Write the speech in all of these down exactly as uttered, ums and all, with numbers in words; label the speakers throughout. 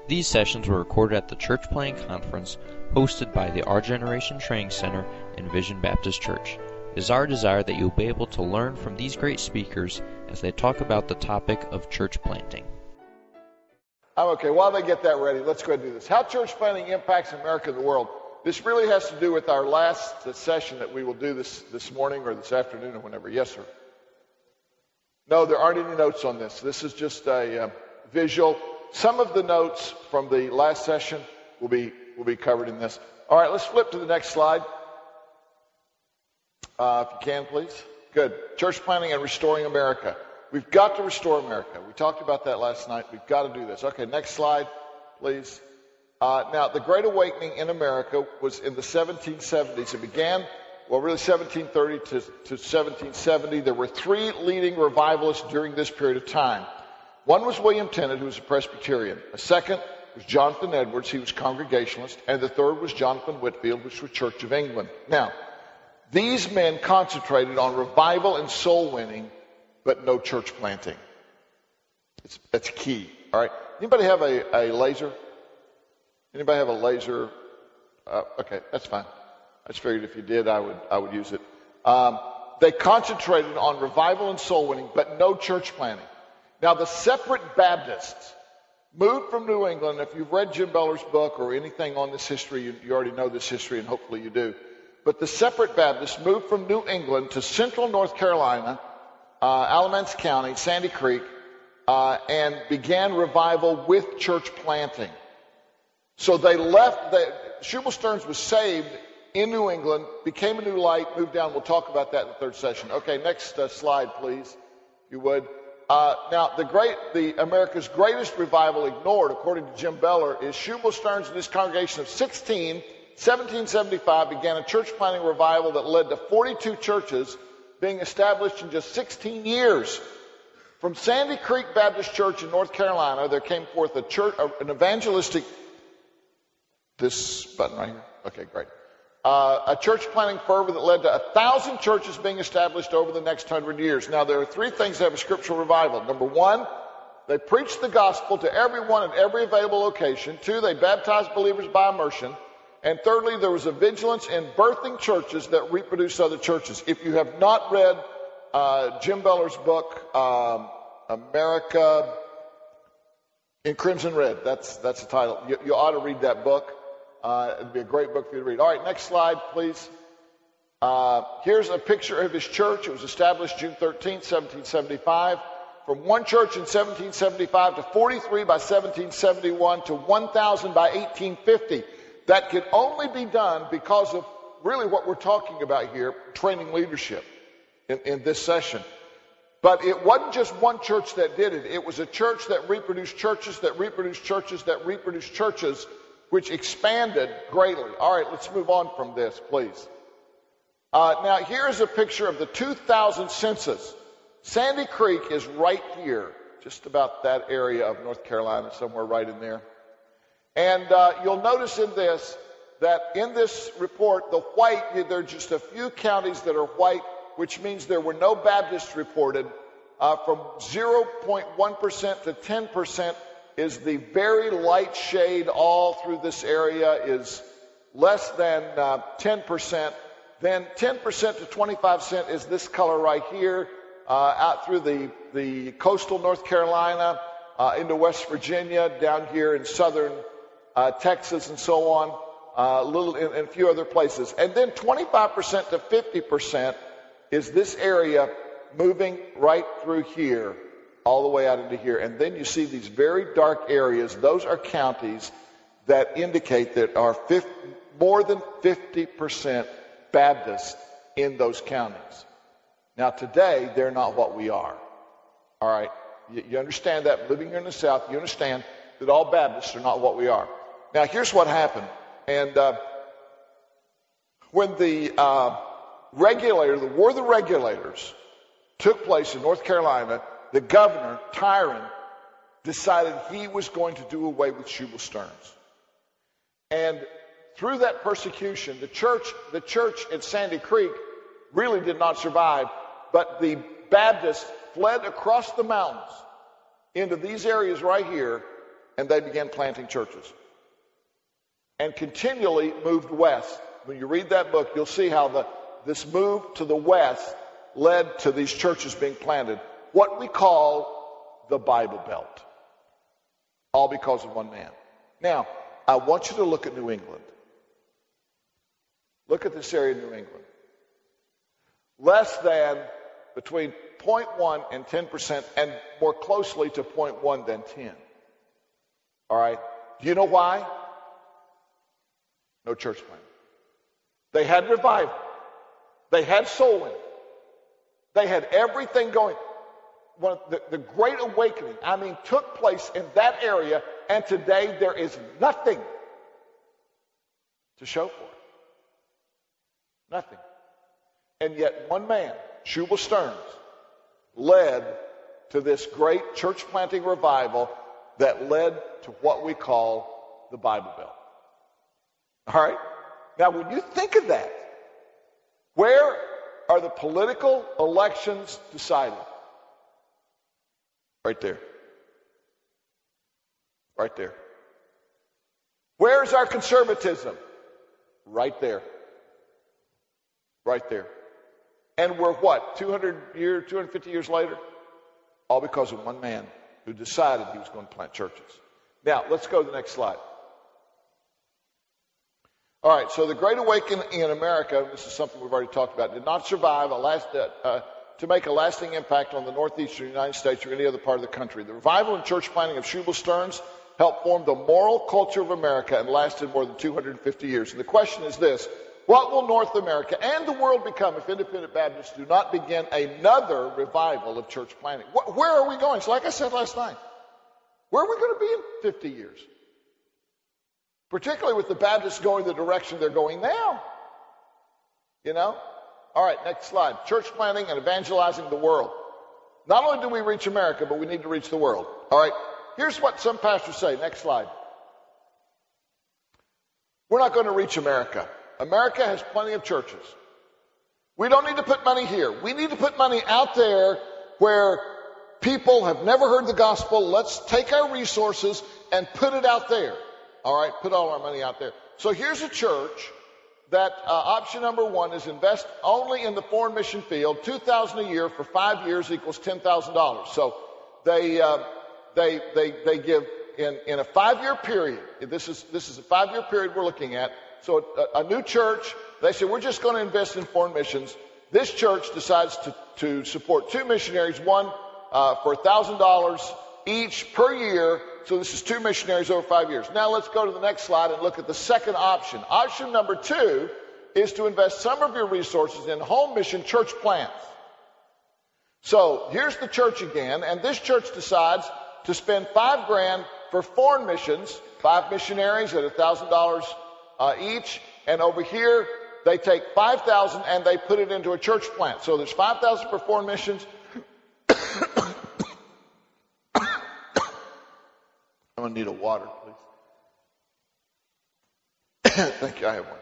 Speaker 1: These sessions were recorded at the Church Planting Conference hosted by the Our Generation Training Center and Vision Baptist Church. It is our desire that you will be able to learn from these great speakers as they talk about the topic of church planting.
Speaker 2: I'm okay. While they get that ready, let's go ahead and do this. How church planting impacts America and the world. This really has to do with our last session that we will do this, this morning or this afternoon or whenever. Yes, sir. No, there aren't any notes on this. This is just a uh, visual. Some of the notes from the last session will be will be covered in this. All right, let's flip to the next slide. Uh, if you can, please. Good. Church planting and restoring America. We've got to restore America. We talked about that last night. We've got to do this. Okay, next slide, please. Uh, now, the Great Awakening in America was in the seventeen seventies. It began, well, really seventeen thirty to, to seventeen seventy. There were three leading revivalists during this period of time. One was William Tennant, who was a Presbyterian. A second was Jonathan Edwards, he was Congregationalist. And the third was Jonathan Whitfield, which was Church of England. Now, these men concentrated on revival and soul winning, but no church planting. It's, it's key, all right? Anybody have a, a laser? Anybody have a laser? Uh, okay, that's fine. I just figured if you did, I would I would use it. Um, they concentrated on revival and soul winning, but no church planting. Now, the separate Baptists moved from New England. If you've read Jim Beller's book or anything on this history, you, you already know this history, and hopefully you do. But the separate Baptists moved from New England to central North Carolina, uh, Alamance County, Sandy Creek, uh, and began revival with church planting. So they left, the, Shubal Stearns was saved in New England, became a new light, moved down. We'll talk about that in the third session. Okay, next uh, slide, please, if you would. Uh, now, the great, the America's greatest revival ignored, according to Jim Beller, is Shubal Stearns and his congregation of sixteen, seventeen seventy-five, began a church planting revival that led to forty-two churches being established in just sixteen years. From Sandy Creek Baptist Church in North Carolina, there came forth a church, an evangelistic, this button right here, okay, great. Uh, a church planting fervor that led to a thousand churches being established over the next hundred years. Now, there are three things that have a scriptural revival. Number one, they preached the gospel to everyone at every available location. Two, they baptized believers by immersion. And thirdly, there was a vigilance in birthing churches that reproduced other churches. If you have not read uh, Jim Beller's book, um, America in Crimson Red, that's that's the title. You, you ought to read that book. Uh, it'd be a great book for you to read. All right, next slide, please. Uh, here's a picture of his church. It was established June thirteenth, seventeen seventy-five. From one church in seventeen seventy-five to forty-three by seventeen seventy-one to one thousand by eighteen fifty. That could only be done because of really what we're talking about here, training leadership in, in this session. But it wasn't just one church that did it. It was a church that reproduced churches, that reproduced churches, that reproduced churches, which expanded greatly. All right, let's move on from this, please. Uh, now, here's a picture of the two thousand census. Sandy Creek is right here, just about that area of North Carolina, somewhere right in there. And uh, you'll notice in this that in this report, the white, there are just a few counties that are white, which means there were no Baptists reported. Uh, from zero point one percent to ten percent is the very light shade all through this area is less than uh, ten percent. Then ten percent to twenty-five percent is this color right here, uh, out through the, the coastal North Carolina, uh, into West Virginia, down here in southern uh, Texas and so on, uh, a little in, in a few other places. And then twenty-five percent to fifty percent is this area moving right through here, all the way out into here. And then you see these very dark areas. Those are counties that indicate that are fifty, more than fifty percent Baptist in those counties. Now, today, they're not what we are. All right? You, you understand that. Living here in the South, you understand that all Baptists are not what we are. Now, here's what happened. And uh, when the uh, regulator, the War of the Regulators, took place in North Carolina, the governor, Tyron, decided he was going to do away with Shubal Stearns. And through that persecution, the church, the church at Sandy Creek really did not survive, but the Baptists fled across the mountains into these areas right here and they began planting churches and continually moved west. When you read that book, you'll see how the, this move to the west led to these churches being planted, what we call the Bible Belt, all because of one man. Now, I want you to look at New England. Look at this area of New England. Less than between zero point one and ten percent, and more closely to zero point one than ten. All right? Do you know why? No church planting. They had revival. They had soul winning. They had everything going. One of the, the Great Awakening, I mean, took place in that area, and today there is nothing to show for it. Nothing. And yet one man, Shubal Stearns, led to this great church planting revival that led to what we call the Bible Belt. All right? Now, when you think of that, where are the political elections decided? Right there. Right there. Where's our conservatism? Right there. Right there. And we're what, two hundred years, two hundred fifty years later? All because of one man who decided he was going to plant churches. Now, let's go to the next slide. All right, so the Great Awakening in America, this is something we've already talked about, did not survive a last, uh, uh, to make a lasting impact on the northeastern United States or any other part of the country. The revival and church planting of Shubal Stearns helped form the moral culture of America and lasted more than two hundred fifty years. And the question is this: what will North America and the world become if independent Baptists do not begin another revival of church planting? Where are we going? So like I said last night, where are we going to be in fifty years? Particularly with the Baptists going the direction they're going now. You know? All right, next slide. Church planting and evangelizing the world. Not only do we reach America, but we need to reach the world. All right, here's what some pastors say. Next slide. We're not going to reach America. America has plenty of churches. We don't need to put money here. We need to put money out there where people have never heard the gospel. Let's take our resources and put it out there. All right, put all our money out there. So here's a church that uh, option number one is invest only in the foreign mission field. two thousand dollars a year for five years equals ten thousand dollars. So they uh, they they they give in in a five-year period. This is this is a five-year period we're looking at. So a, a new church, they say, we're just going to invest in foreign missions. This church decides to, to support two missionaries, one uh, for one thousand dollars each per year. So this is two missionaries over five years. Now let's go to the next slide and look at the second option. Option number two is to invest some of your resources in home mission church plants. So here's the church again, and this church decides to spend five grand for foreign missions, five missionaries at one thousand dollars Uh, each, and over here they take five thousand and they put it into a church plant. So there's five thousand for foreign missions. I'm gonna need a water, please. Thank you. I have one.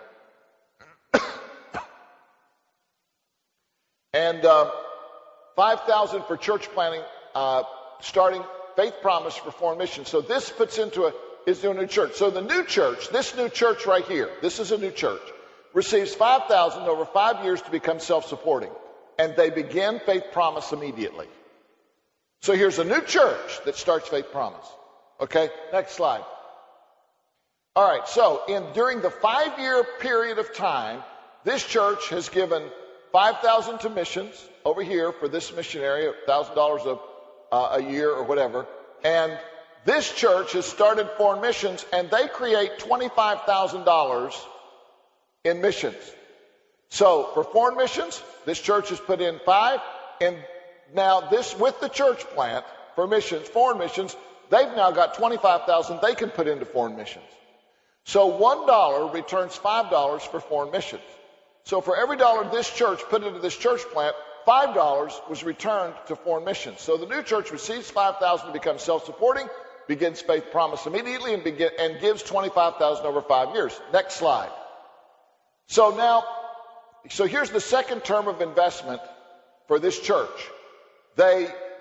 Speaker 2: And uh, five thousand for church planting, uh, starting Faith Promise for foreign missions. So this puts into a is to a new church. So the new church, this new church right here, this is a new church, receives five thousand dollars over five years to become self-supporting. And they begin Faith Promise immediately. So here's a new church that starts Faith Promise. Okay, next slide. All right, so in during the five-year period of time, this church has given five thousand dollars to missions over here for this missionary, one thousand dollars a, uh, a year or whatever. And this church has started foreign missions, and they create twenty-five thousand dollars in missions. So for foreign missions, this church has put in five, and now this with the church plant for missions, foreign missions, they've now got twenty-five thousand dollars they can put into foreign missions. So one dollar returns five dollars for foreign missions. So for every dollar this church put into this church plant, five dollars was returned to foreign missions. So the new church receives five thousand dollars to become self-supporting, begins Faith Promise immediately, and, begin, and gives twenty-five thousand dollars over five years. Next slide. So now, so here's the second term of investment for this church. They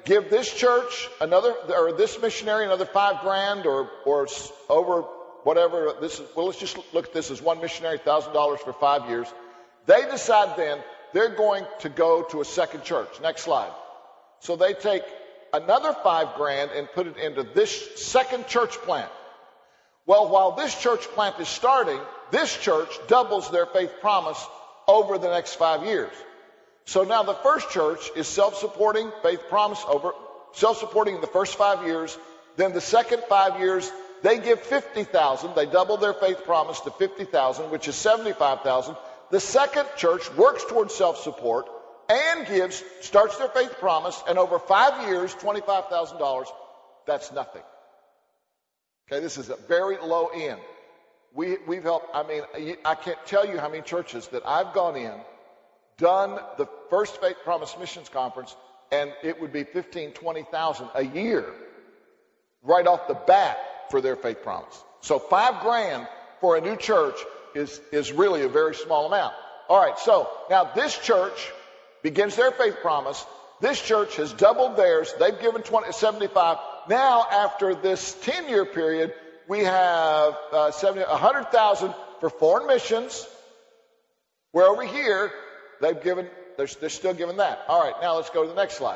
Speaker 2: give this church another, or this missionary another five grand, or or over whatever. This is, well, let's just look at this as one missionary, thousand dollars for five years. They decide then they're going to go to a second church. Next slide. So they take another five grand and put it into this second church plant. Well, while this church plant is starting, this church doubles their faith promise over the next five years. So now the first church is self-supporting, faith promise over, self-supporting in the first five years. Then the second five years, they give fifty thousand. They double their faith promise to fifty thousand, which is seventy-five thousand. The second church works towards self-support and gives, starts their faith promise, and over five years, twenty-five thousand dollars. That's nothing. Okay, this is a very low end. We, we've helped, I mean, I can't tell you how many churches that I've gone in, done the first Faith Promise Missions Conference, and it would be fifteen, twenty thousand a year right off the bat for their faith promise. So five grand for a new church is, is really a very small amount. All right, so now this church begins their faith promise. This church has doubled theirs. They've given twenty, seventy-five. Now, after this ten-year period, we have uh, seventy, one hundred thousand for foreign missions. Where over here, they've given, they're, they're still giving that. All right, now let's go to the next slide.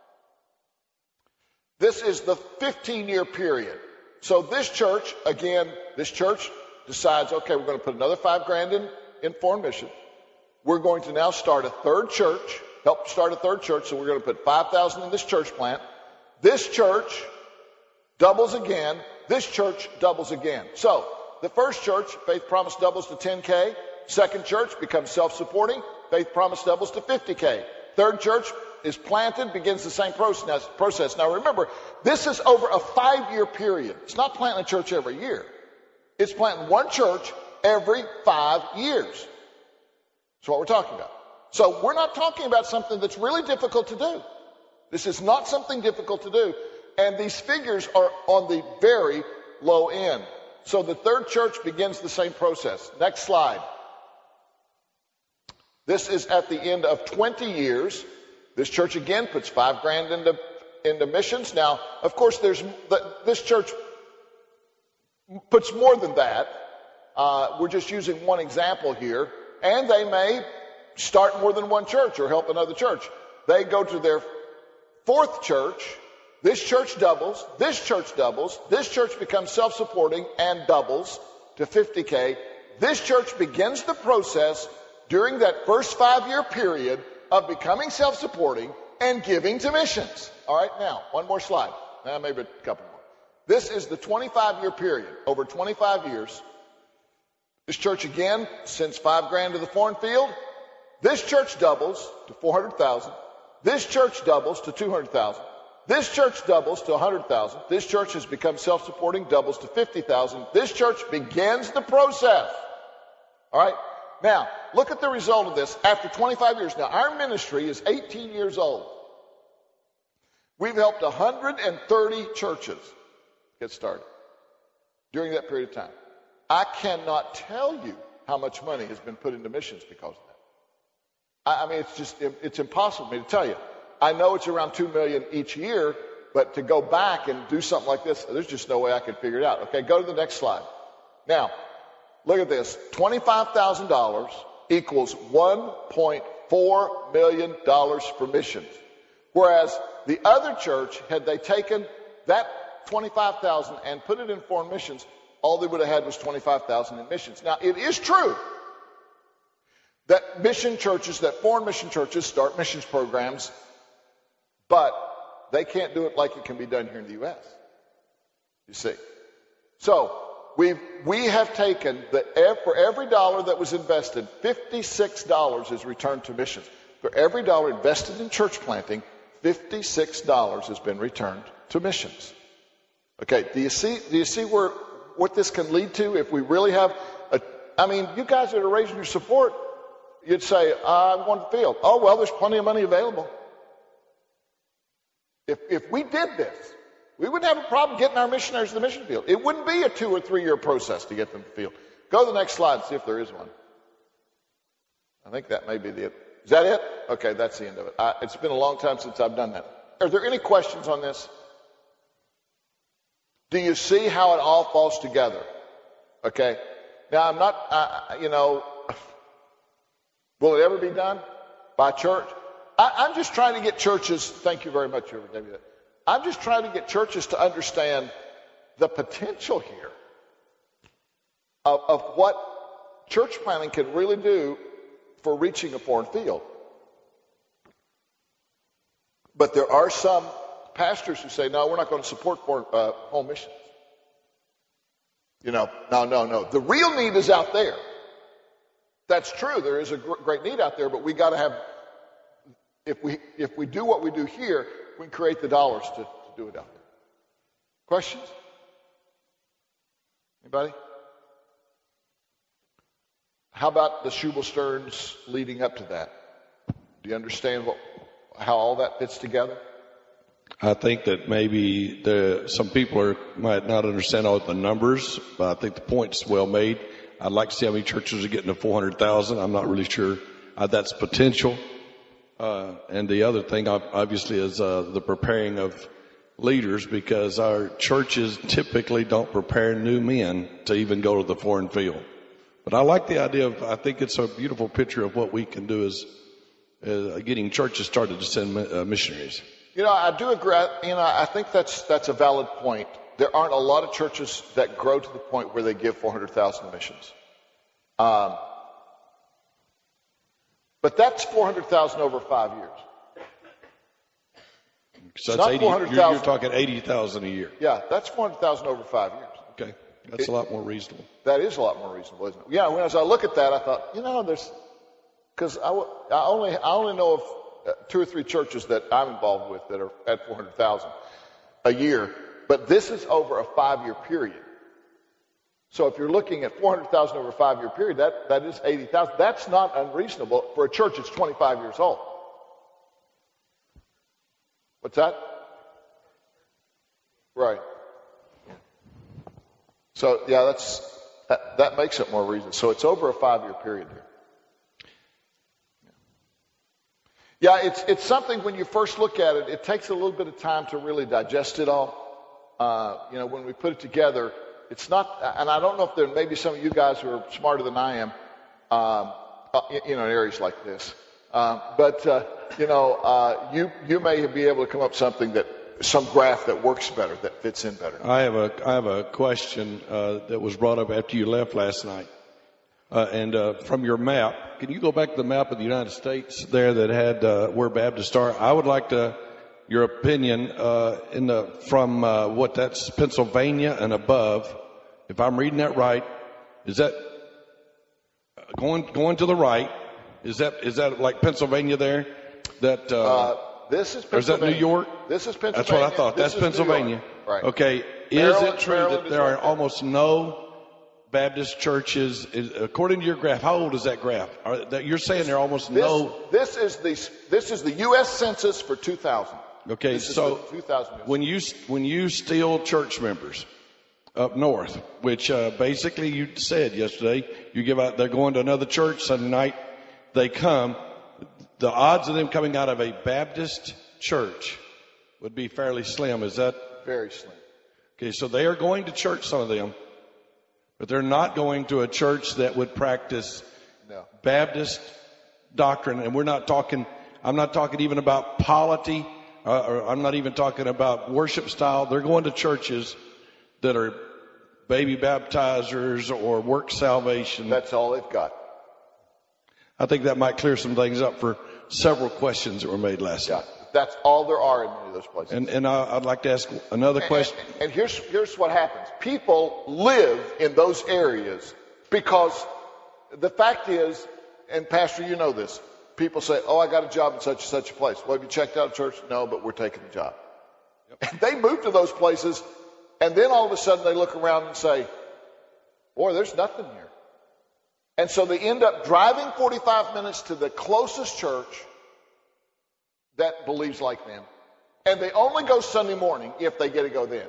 Speaker 2: This is the fifteen-year period. So this church, again, this church decides, okay, we're going to put another five grand in, in foreign mission. We're going to now start a third church, help start a third church, so we're going to put five thousand in this church plant. This church doubles again. This church doubles again. So the first church, Faith Promise, doubles to ten K. Second church becomes self-supporting. Faith Promise doubles to fifty K. Third church is planted, begins the same process. Now remember, this is over a five-year period. It's not planting a church every year. It's planting one church every five years. That's what we're talking about. So we're not talking about something that's really difficult to do. This is not something difficult to do. And these figures are on the very low end. So the third church begins the same process. Next slide. This is at the end of twenty years. This church again puts five grand into, into missions. Now, of course, there's this church puts more than that. Uh, we're just using one example here. And they may start more than one church or help another church. They go to their fourth church. This church doubles. This church doubles. This church becomes self-supporting and doubles to fifty K. This church begins the process during that first five-year period of becoming self-supporting and giving to missions. All right, now, one more slide. Now, maybe a couple more. This is the twenty-five-year period. Over twenty-five years, this church again sends five grand to the foreign field. This church doubles to four hundred thousand. This church doubles to two hundred thousand. This church doubles to one hundred thousand. This church has become self-supporting, doubles to fifty thousand. This church begins the process. All right? Now, look at the result of this after twenty-five years. Now, our ministry is eighteen years old. We've helped one hundred thirty churches get started during that period of time. I cannot tell you how much money has been put into missions because of that. I, I mean, it's just, it's impossible for me to tell you. I know it's around two million dollars each year, but to go back and do something like this, there's just no way I could figure it out. Okay, go to the next slide. Now, look at this. twenty-five thousand dollars equals one point four million dollars for missions. Whereas the other church, had they taken that twenty-five thousand dollars and put it in foreign missions, all they would have had was twenty-five thousand dollars in missions. Now, it is true that mission churches, that foreign mission churches start missions programs, but they can't do it like it can be done here in the U S. You see. So, we've, we have taken, the, for every dollar that was invested, fifty-six dollars is returned to missions. For every dollar invested in church planting, fifty-six dollars has been returned to missions. Okay, do you see, do you see where, what this can lead to if we really have a, I mean, you guys that are raising your support, you'd say, I'm going to the field. Oh, well, there's plenty of money available. If, if we did this, we wouldn't have a problem getting our missionaries to the mission field. It wouldn't be a two or three year process to get them to the field. Go to the next slide and see if there is one. I think that may be the, is that it? Okay, that's the end of it. I, it's been a long time since I've done that. are there any questions on this? Do you see how it all falls together? Okay. Now, I'm not, uh, you know, will it ever be done by church? I, I'm just trying to get churches, thank you very much, David. I'm just trying to get churches to understand the potential here of, of what church planting can really do for reaching a foreign field. But there are some pastors who say, no, we're not going to support foreign, uh, home missions. You know, no, no, no. The real need is out there. That's true. There is a gr- great need out there, but we got to have, if we if we do what we do here, we can create the dollars to, to do it out there. Questions? Anybody? How about the Shubal Stearns leading up to that? Do you understand what, how all that fits together?
Speaker 3: I think that maybe the, some people are, might not understand all the numbers, but I think the point's well made. I'd like to see how many churches are getting to four hundred thousand. I'm not really sure uh, that's potential. Uh, and the other thing, obviously, is uh, the preparing of leaders, because our churches typically don't prepare new men to even go to the foreign field. But I like the idea of, I think it's a beautiful picture of what we can do as uh, getting churches started to send uh, missionaries.
Speaker 2: You know, I do agree. You know, I think that's that's a valid point. There aren't a lot of churches that grow to the point where they give four hundred thousand missions. Um, but that's four hundred thousand over five years.
Speaker 3: So that's eighty, you're, you're talking eighty thousand a year.
Speaker 2: Yeah, that's four hundred thousand over five years.
Speaker 3: Okay, that's it, a lot more reasonable.
Speaker 2: That is a lot more reasonable, isn't it? Yeah, when as I look at that, I thought, you know, there's, because I, I only I only know of two or three churches that I'm involved with that are at four hundred thousand a year, but this is over a five-year period. So if you're looking at four hundred thousand over a five-year period, that, that is eighty thousand. That's not unreasonable for a church that's twenty-five years old. What's that? Right. So yeah, that's that, that makes it more reasonable. So it's over a five-year period here. Yeah, it's it's something when you first look at it, it takes a little bit of time to really digest it all. Uh, you know, when we put it together, it's not, and I don't know if there may be some of you guys who are smarter than I am, um, uh, you know, in areas like this. Uh, but uh, you know, uh, you you may be able to come up with something that some graph that works better, that fits in better.
Speaker 3: I have a I have a question uh, that was brought up after you left last night. Uh, and uh, from your map, can you go back to the map of the United States there that had uh, where Baptists are? I would like to your opinion uh, in the from uh, what that's Pennsylvania and above. If I'm reading that right, is that going going to the right? Is that is that like Pennsylvania there? That uh,
Speaker 2: uh, this is Pennsylvania.
Speaker 3: Or is that New York?
Speaker 2: This is Pennsylvania.
Speaker 3: That's what I thought.
Speaker 2: This
Speaker 3: That's Pennsylvania.
Speaker 2: Right.
Speaker 3: Okay.
Speaker 2: Maryland,
Speaker 3: is it true
Speaker 2: Maryland
Speaker 3: that there
Speaker 2: right
Speaker 3: are
Speaker 2: there.
Speaker 3: almost no Baptist churches, is, according to your graph? How old is that graph? Are, that you're saying there are almost
Speaker 2: this,
Speaker 3: no.
Speaker 2: This is the this is the U S Census for two thousand.
Speaker 3: Okay,
Speaker 2: this
Speaker 3: so
Speaker 2: is the two thousand
Speaker 3: when you when you steal church members up north, which uh, basically you said yesterday, you give out, they're going to another church Sunday night, they come. The odds of them coming out of a Baptist church would be fairly slim. Is that
Speaker 2: very slim?
Speaker 3: Okay, so they are going to church, some of them, but they're not going to a church that would practice
Speaker 2: no.
Speaker 3: Baptist doctrine. And we're not talking, I'm not talking even about polity, uh, or I'm not even talking about worship style. They're going to churches that are baby baptizers or work salvation.
Speaker 2: That's all they've got.
Speaker 3: I think that might clear some things up for several questions that were made last
Speaker 2: Yeah,
Speaker 3: night.
Speaker 2: that's all there are in many of those places.
Speaker 3: And, and I, I'd like to ask another question.
Speaker 2: And, and, and here's, here's what happens. People live in those areas because the fact is, and Pastor, you know this, people say, oh, I got a job in such and such a place. Well, have you checked out a church? No, but we're taking the job. Yep. And they move to those places, and then all of a sudden they look around and say, boy, there's nothing here. And so they end up driving forty-five minutes to the closest church that believes like them. And they only go Sunday morning if they get to go then.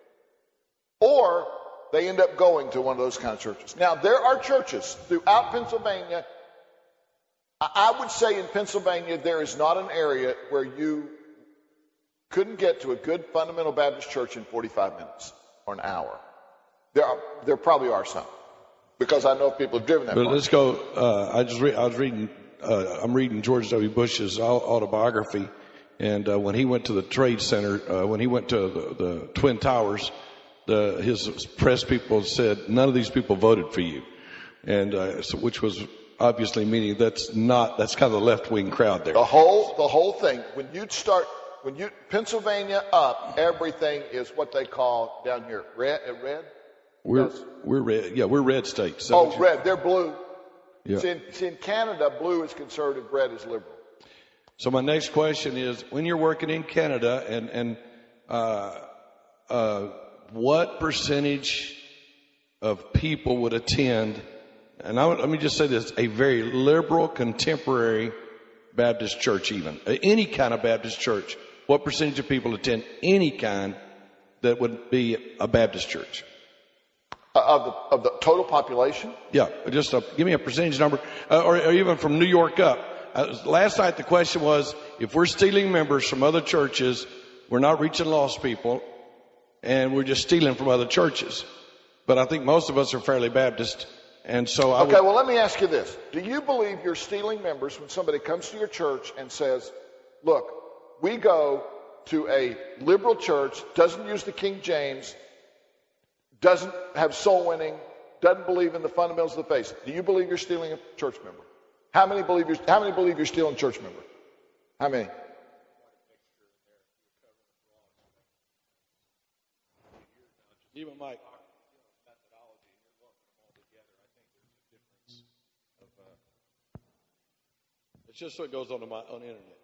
Speaker 2: Or they end up going to one of those kind of churches. Now, there are churches throughout Pennsylvania. I would say in Pennsylvania, there is not an area where you couldn't get to a good fundamental Baptist church in forty-five minutes or an hour. There are, there probably are some, because I know people have driven that
Speaker 3: But
Speaker 2: far.
Speaker 3: let's go. Uh, I just re- I was reading. Uh, I'm reading George W. Bush's autobiography, and uh, when he went to the Trade Center, uh, when he went to the, the Twin Towers, the, his press people said none of these people voted for you, and uh, so, which was obviously meaning that's not that's kind of the left wing crowd there.
Speaker 2: The whole the whole thing. When you start, when you Pennsylvania up, everything is what they call down here red. Uh, red.
Speaker 3: We're
Speaker 2: Yes.
Speaker 3: we're red. Yeah, we're red states. Is that
Speaker 2: Oh,
Speaker 3: what you-
Speaker 2: red. They're blue.
Speaker 3: Yeah.
Speaker 2: See in, see, in Canada, blue is conservative, red is liberal.
Speaker 3: So my next question is, when you're working in Canada, and and uh, uh, what percentage of people would attend? And I would, let me just say this: a very liberal, contemporary Baptist church, even uh, any kind of Baptist church. What percentage of people attend any kind that would be a Baptist church?
Speaker 2: Uh, of the of the total population.
Speaker 3: Yeah, just a, give me a percentage number, uh, or, or even from New York up. Uh, last night the question was, if we're stealing members from other churches, we're not reaching lost people, and we're just stealing from other churches. But I think most of us are fairly Baptist, and so I
Speaker 2: Okay,
Speaker 3: would,
Speaker 2: well, let me ask you this. Do you believe you're stealing members when somebody comes to your church and says, look, we go to a liberal church, doesn't use the King James, doesn't have soul winning, doesn't believe in the fundamentals of the faith. Do you believe you're stealing a church member? How many believe you're, how many believe you're stealing a church member? How many?
Speaker 3: even Mike. It's just so it goes on the, my, on the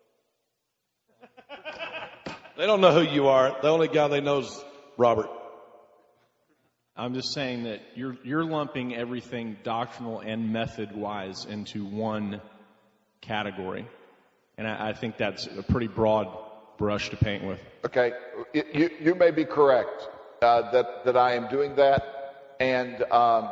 Speaker 3: internet. They don't know who you are. The only guy they know is Robert.
Speaker 4: I'm just saying that you're you're lumping everything doctrinal and method wise into one category, and I, I think that's a pretty broad brush to paint with.
Speaker 2: Okay, you, you may be correct uh, that, that I am doing that, and um,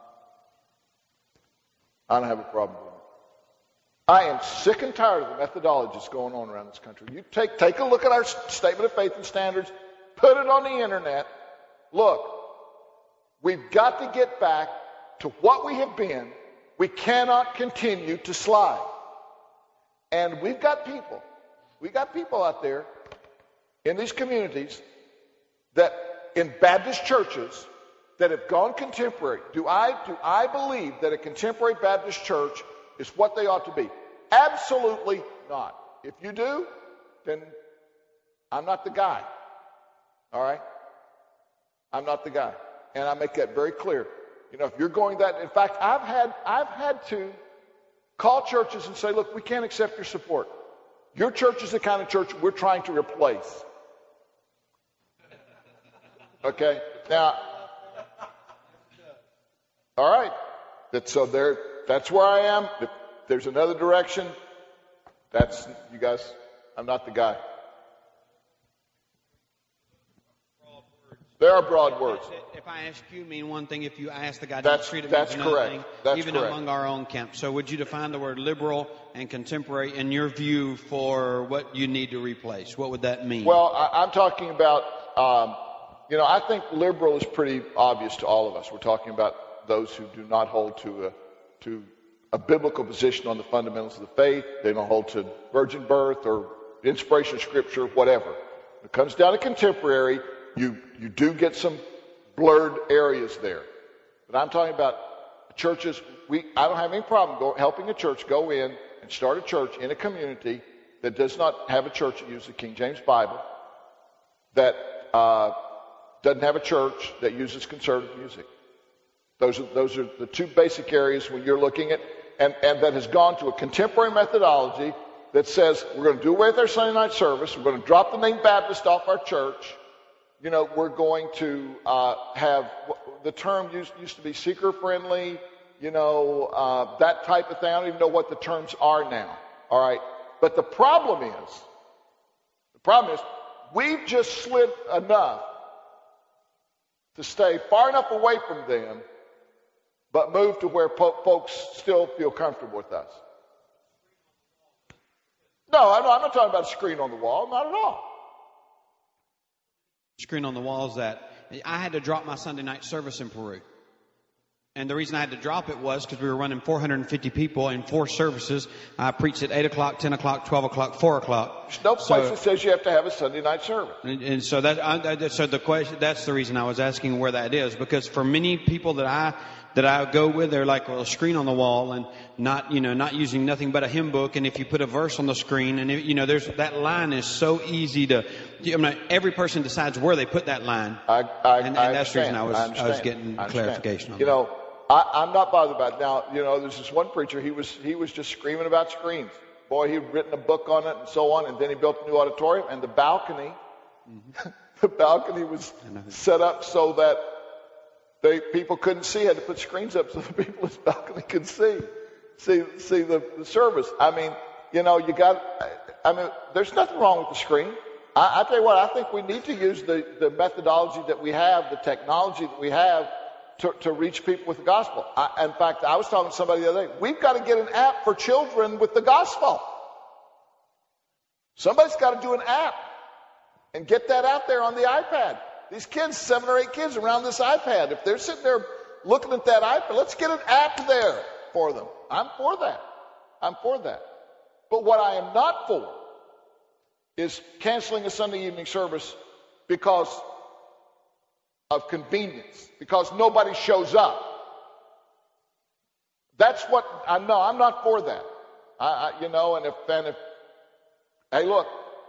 Speaker 2: I don't have a problem with it. I am sick and tired of the methodologies going on around this country. You take, take a look at our Statement of Faith and Standards, put it on the internet. Look, we've got to get back to what we have been. We cannot continue to slide. And we've got people, we got people out there in these communities that in Baptist churches that have gone contemporary. Do I, do I believe that a contemporary Baptist church is what they ought to be? Absolutely not. If you do, then I'm not the guy. All right? I'm not the guy. And I make that very clear. You know, if you're going that, in fact, I've had, I've had to call churches and say, look, we can't accept your support. Your church is the kind of church we're trying to replace. Okay? Now, all right. That, so there, that's where I am. If there's another direction, that's, you guys, I'm not the guy. There are broad words.
Speaker 5: If I ask you, mean one thing. If you ask the guy,
Speaker 2: That's-
Speaker 5: treat it
Speaker 2: that's
Speaker 5: means another
Speaker 2: correct.
Speaker 5: thing,
Speaker 2: That's
Speaker 5: even
Speaker 2: correct.
Speaker 5: among our own camp. So would you define the word liberal and contemporary in your view for what you need to replace? What would that mean?
Speaker 2: Well, I, I'm talking about, um, you know, I think liberal is pretty obvious to all of us. We're talking about those who do not hold to a, to a biblical position on the fundamentals of the faith. They don't hold to virgin birth or inspiration of Scripture, whatever. When it comes down to contemporary, you, you do get some blurred areas there. But I'm talking about churches. We, I don't have any problem go, helping a church go in and start a church in a community that does not have a church that uses the King James Bible, that uh, doesn't have a church that uses conservative music. Those are, those are the two basic areas when you're looking at, and, and that has gone to a contemporary methodology that says we're going to do away with our Sunday night service, we're going to drop the name Baptist off our church. You know, we're going to uh, have, the term used, used to be seeker-friendly, you know, uh, that type of thing. I don't even know what the terms are now, all right? But the problem is, the problem is, we've just slid enough to stay far enough away from them, but move to where po- folks still feel comfortable with us. No, I'm not, I'm not talking about a screen on the wall, not at all.
Speaker 5: screen on the wall is that I had to drop my Sunday night service in Peru. And the reason I had to drop it was because we were running four hundred fifty people in four services. I preached at eight o'clock, ten o'clock, twelve o'clock, four o'clock.
Speaker 2: There's no place
Speaker 5: So-
Speaker 2: that says you have to have a Sunday night service.
Speaker 5: And, and so that, I, I, so the question, that's the reason I was asking where that is, because for many people that I, that I go with, they're like, well, a screen on the wall and not, you know, not using nothing but a hymn book. And if you put a verse on the screen and, it, you know, there's, that line is so easy to, I mean, every person decides where they put that line.
Speaker 2: I, I,
Speaker 5: and, and
Speaker 2: I
Speaker 5: that's the reason
Speaker 2: understand.
Speaker 5: I was,
Speaker 2: I,
Speaker 5: I was
Speaker 2: understand.
Speaker 5: getting
Speaker 2: I understand.
Speaker 5: clarification on
Speaker 2: You
Speaker 5: that.
Speaker 2: know, I, I'm not bothered about it. Now, you know, there's this one preacher, he was, he was just screaming about screens. Boy, he'd written a book on it and so on, and then he built a new auditorium, and the balcony, mm-hmm. the balcony was set up so that they, people couldn't see, had to put screens up so the people in the balcony could see, see, see the, the service. I mean, you know, you got, I mean, there's nothing wrong with the screen. I, I tell you what, I think we need to use the, the methodology that we have, the technology that we have to, to reach people with the gospel. I, in fact, I was talking to somebody the other day, we've got to get an app for children with the gospel. Somebody's got to do an app and get that out there on the iPad. These kids, seven or eight kids around this iPad, if they're sitting there looking at that iPad, let's get an app there for them. I'm for that. I'm for that. But what I am not for is canceling a Sunday evening service because of convenience, because nobody shows up. That's what I know. I'm not for that. I, I, you know, and if, and if, hey, look,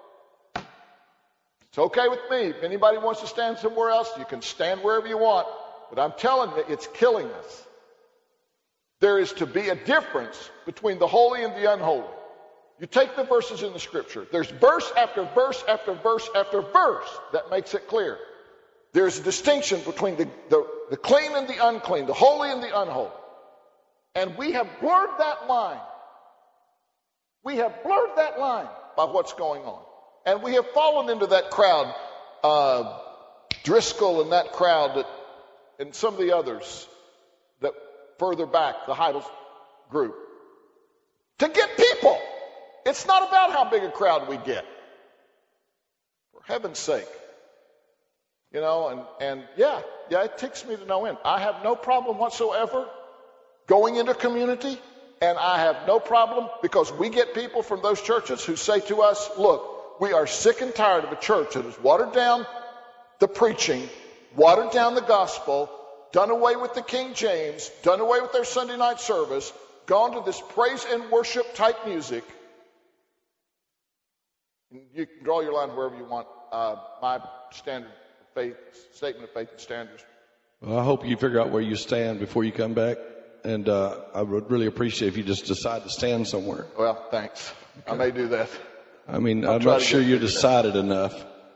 Speaker 2: it's okay with me. If anybody wants to stand somewhere else, you can stand wherever you want. But I'm telling you, it's killing us. There is to be a difference between the holy and the unholy. You take the verses in the scripture. There's verse after verse after verse after verse that makes it clear. There's a distinction between the, the, the clean and the unclean, the holy and the unholy. And we have blurred that line. We have blurred that line by what's going on. And we have fallen into that crowd, uh, Driscoll and that crowd that, and some of the others that further back, the Heidel group, to get people. It's not about how big a crowd we get. For heaven's sake. You know, and, and yeah, yeah, it ticks me to no end. I have no problem whatsoever going into community, and I have no problem because we get people from those churches who say to us, look, we are sick and tired of a church that has watered down the preaching, watered down the gospel, done away with the King James, done away with their Sunday night service, gone to this praise and worship type music. You can draw your line wherever you want. Uh, my standard faith, statement of faith and standards.
Speaker 3: Well, I hope you figure out where you stand before you come back. And uh, I would really appreciate if you just decide to stand somewhere.
Speaker 2: Well, thanks. Okay. I may do that.
Speaker 3: I mean,
Speaker 2: I'll
Speaker 3: I'm not sure you decided enough.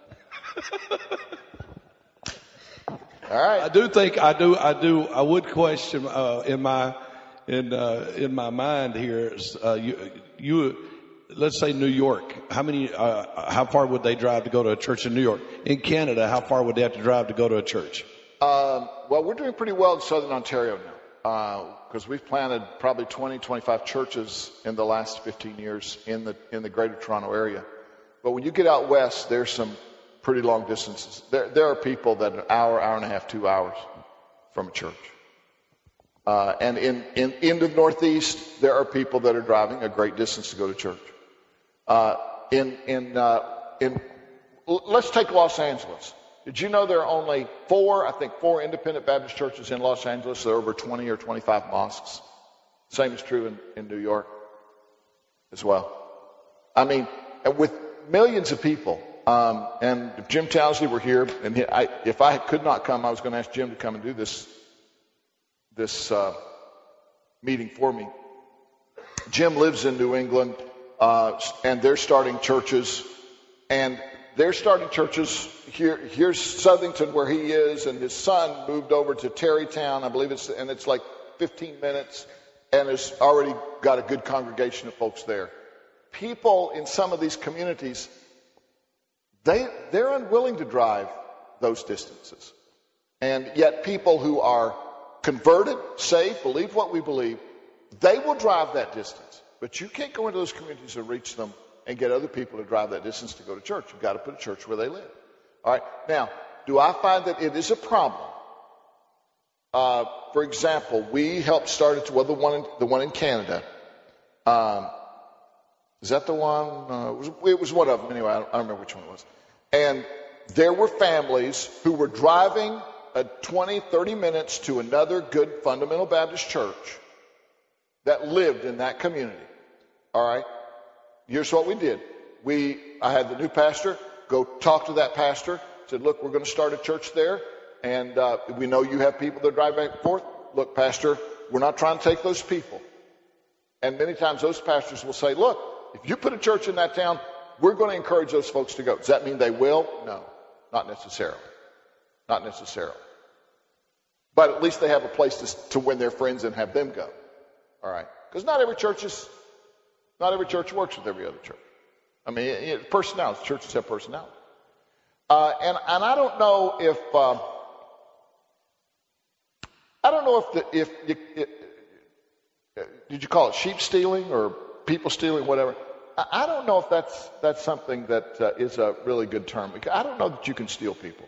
Speaker 2: All right.
Speaker 3: I do think I do. I do. I would question uh, in my in uh, in my mind here. Is, uh, you you let's say New York. How many? Uh, how far would they drive to go to a church in New York? In Canada, how far would they have to drive to go to a church?
Speaker 2: Um, well, we're doing pretty well in Southern Ontario now because uh, we've planted probably twenty, twenty-five churches in the last fifteen years in the in the Greater Toronto area. But when you get out west, there's some pretty long distances. There, there are people that are an hour, hour and a half, two hours from a church. Uh, and in, in, in the Northeast, there are people that are driving a great distance to go to church. Uh, in, in, uh, in, let's take Los Angeles. Did you know there are only four, I think four independent Baptist churches in Los Angeles? There are over twenty or twenty-five mosques. Same is true in, in New York as well. I mean, with millions of people. Um, and if Jim Townsley were here, and he, I, if I could not come, I was going to ask Jim to come and do this this uh, meeting for me. Jim lives in New England, uh, and they're starting churches, and they're starting churches here. Here's Southington, where he is, and his son moved over to Terrytown, I believe it's, and it's like fifteen minutes, and has already got a good congregation of folks there. People in some of these communities, They, they're unwilling to drive those distances. And yet people who are converted, saved, believe what we believe, they will drive that distance. But you can't go into those communities and reach them and get other people to drive that distance to go to church. You've got to put a church where they live. All right. Now, do I find that it is a problem? Uh, for example, we helped start it. Well, the one in, the one in Canada. Um, is that the one? Uh, it, was, it was one of them anyway. I don't, I don't remember which one it was. And there were families who were driving uh, twenty, thirty minutes to another good fundamental Baptist church that lived in that community. All right. Here's what we did. We, I had the new pastor go talk to that pastor. Said, look, we're going to start a church there, and uh, we know you have people that drive back and forth. Look, pastor, we're not trying to take those people. And many times those pastors will say, look, if you put a church in that town, we're going to encourage those folks to go. Does that mean they will? No, not necessarily. Not necessarily. But at least they have a place to, to win their friends and have them go. All right. Because not every church is, not every church works with every other church. I mean, it, it, personality. Churches have personality. Uh, and, and I don't know if, uh, I don't know if the, if, it, it, did you call it sheep stealing or people stealing, whatever? I, I don't know if that's, that's something that uh, is a really good term. Because I don't know that you can steal people.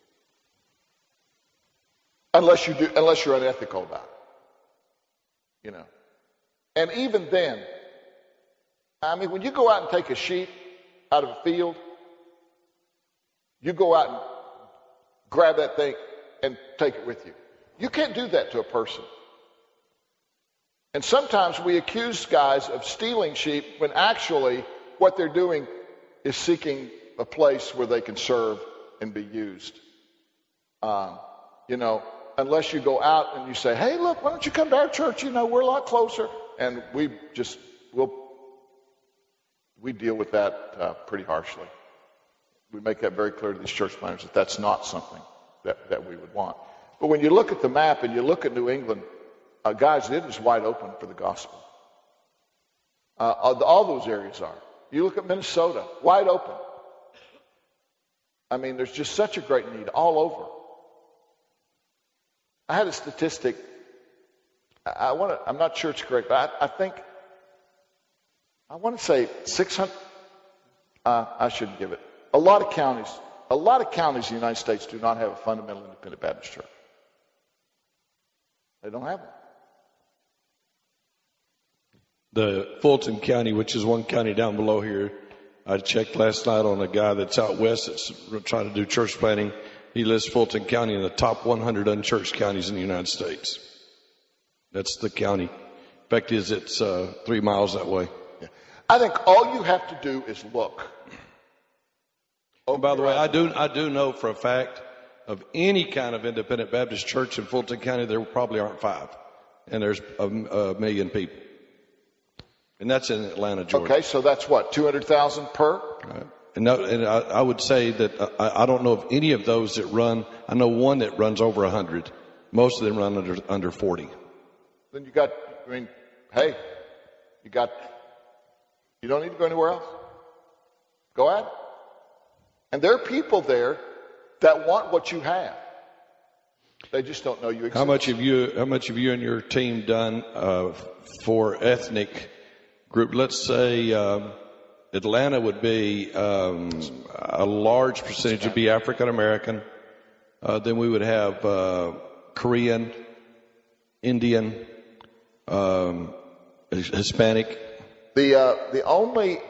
Speaker 2: Unless you do, unless you're unethical about it. You know. And even then, I mean, when you go out and take a sheep out of a field, you go out and grab that thing and take it with you. You can't do that to a person. And sometimes we accuse guys of stealing sheep when actually what they're doing is seeking a place where they can serve and be used. Um, you know, unless you go out and you say, hey, look, why don't you come to our church? You know, we're a lot closer. And we just, we'll, we deal with that uh, pretty harshly. We make that very clear to these church planners that that's not something that, that we would want. But when you look at the map and you look at New England, uh, guys, it is wide open for the gospel. Uh, all those areas are. You look at Minnesota, wide open. I mean, there's just such a great need all over. I had a statistic. I, I want to. I'm not sure it's correct, but I, I think I want to say six hundred. Uh, I shouldn't give it. A lot of counties, a lot of counties in the United States do not have a fundamental independent Baptist church. They don't have one.
Speaker 3: The Fulton County, which is one county down below here, I checked last night on a guy that's out west that's trying to do church planting. He lists Fulton County in the top one hundred unchurched counties in the United States. That's the county. In fact, is it's uh, three miles that way.
Speaker 2: Yeah. I think all you have to do is look.
Speaker 3: Oh, by the way, I do I do know for a fact of any kind of independent Baptist church in Fulton County, there probably aren't five, and there's a, a million people, and that's in Atlanta, Georgia.
Speaker 2: Okay, so that's what two hundred thousand per.
Speaker 3: Right. And, no, and I, I would say that I, I don't know of any of those that run. I know one that runs over a hundred. Most of them run under under forty.
Speaker 2: Then you got. I mean, hey, you got. You don't need to go anywhere else. Go at it. And there are people there that want what you have. They just don't know you exist.
Speaker 3: How much have you? How much have you and your team done uh, for ethnic group? Let's say um, Atlanta would be um, a large percentage would be African American. Uh, then we would have uh, Korean, Indian, um, Hispanic.
Speaker 2: The uh, the only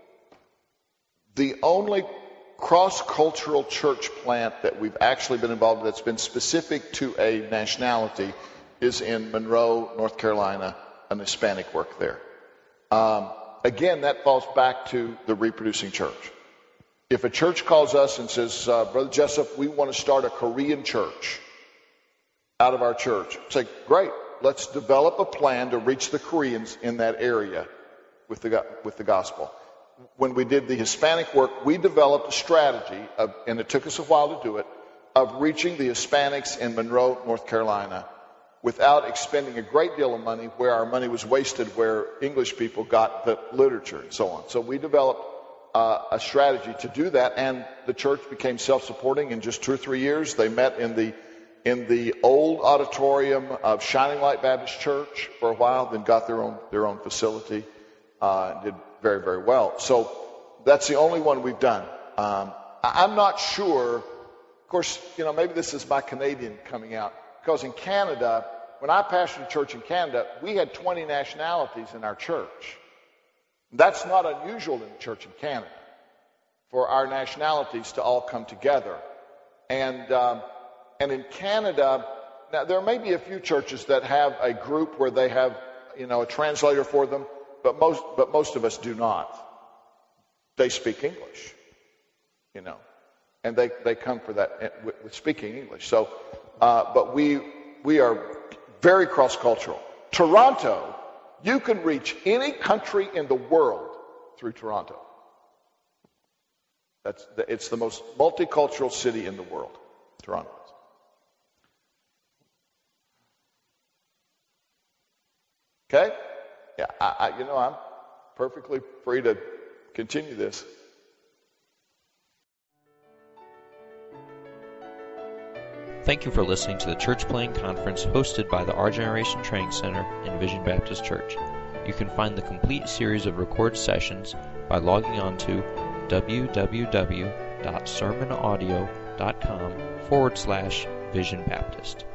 Speaker 2: the only cross-cultural church plant that we've actually been involved in that's been specific to a nationality is in Monroe, North Carolina, an Hispanic work there. Um, again, that falls back to the reproducing church. If a church calls us and says, uh, Brother Jessup, we want to start a Korean church out of our church, say, great, let's develop a plan to reach the Koreans in that area with the, with the gospel. When we did the Hispanic work, we developed a strategy, of, and it took us a while to do it, of reaching the Hispanics in Monroe, North Carolina, without expending a great deal of money where our money was wasted, where English people got the literature and so on. So we developed uh, a strategy to do that, and the church became self-supporting in just two or three years. They met in the in the old auditorium of Shining Light Baptist Church for a while, then got their own their own facility, uh, and did very, very well. So that's the only one we've done. Um, I- I'm not sure. Of course, you know, maybe this is my Canadian coming out. Because in Canada, when I pastored a church in Canada, we had twenty nationalities in our church. That's not unusual in the church in Canada, for our nationalities to all come together. And um, and in Canada, now there may be a few churches that have a group where they have, you know, a translator for them, but most but most of us do not. They speak English, you know, and they, they come for that with, with speaking English. So, uh, but we we are very cross-cultural. Toronto, you can reach any country in the world through Toronto. That's the, it's the most multicultural city in the world, Toronto. Okay? Yeah, I, I, you know, I'm perfectly free to continue this.
Speaker 1: Thank you for listening to the Church Planting Conference hosted by the Our Generation Training Center and Vision Baptist Church. You can find the complete series of recorded sessions by logging on to www.sermonaudio.com forward slash Vision Baptist.